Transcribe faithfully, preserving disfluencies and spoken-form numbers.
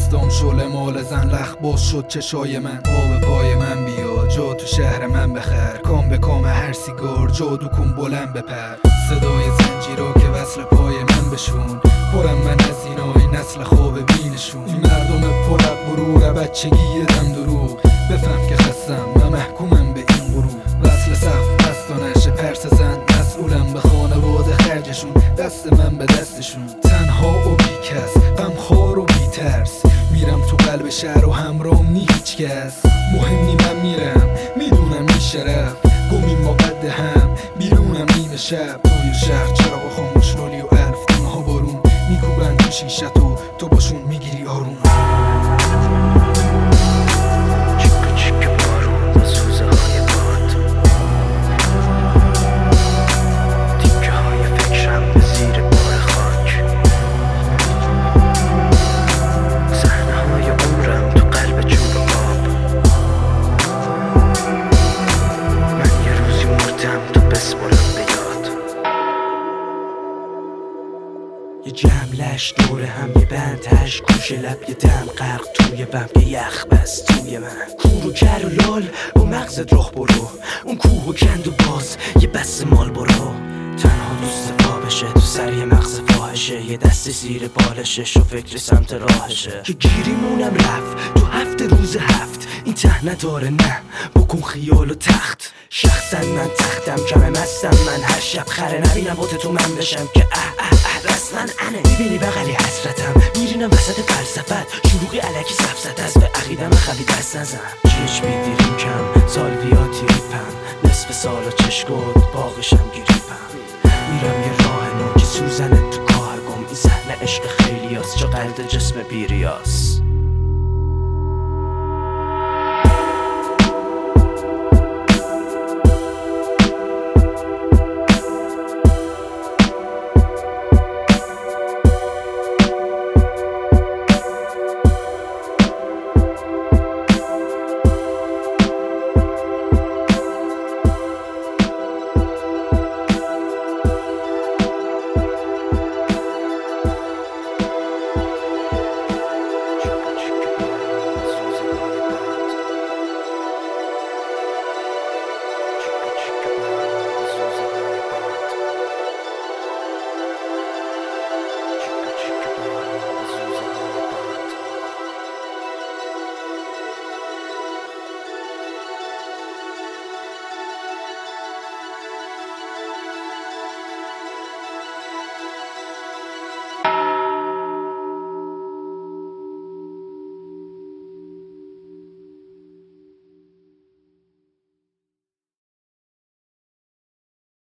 دستام شله مال زن لخ باز شد چشای من. آب پای من بیا جا تو شهر من بخر، کام به کام هر سیگار جادو کن بلند بپر. صدای زنجیرا که وصل پای من بشون، پرم من از اینای نسل خواب بینشون. این مردم پرت برور بچگی دم دروغ، بفهم که خستم و محکومم به این غروب. وصل سقف بستانش پرس زن، مسئولم به خانواده خرجشون، دست من به دستشون. تنها و بی کس، غمخوار و بی ترس، میرم تو قلب شهر و همراهم نی هیچ کس. مهم نی من میرم میدونم این شرف، گمیم ما قد هم بیرونم نیمه شب. توی شهر چراغ خاموش رولی و الف دونه ها بارون، میکوبن تو شیشت و تو باشون میگیری آروم. یه جملش دور هم یه بندش گوش لب یه دم غرق توی بم یه یخ بس توی من. کور و کر و لال با مغزت راه برو، اون کوه و کند و باز یه بس مال برو. تنها دوست پا بشه تو سر یه مغز فاحشه، یه دست زیر بالشش و فکر سمت راهشه. که گیریمونم رفت تو هفت روز هفت، این ته نداره نه بکن خیال و تخت. شخصا من تختم کم مستم من، هر شب خره نبینم بوت تو من بشم که اه اه اه رسما انه. میبینی بغلی حسرتم میرینم وسط فلسفت، شلوغی علکی سفزت از به عقیدم خبی دست نزن. چیش بیدیریم کم سالویاتی ریپم، نصف سال و چشکود باقشم گریپم. میرم یه راه نو که سوزنه تو کار گم، این صحنه عشق خیلی هست چه قلد جسم بیریاس.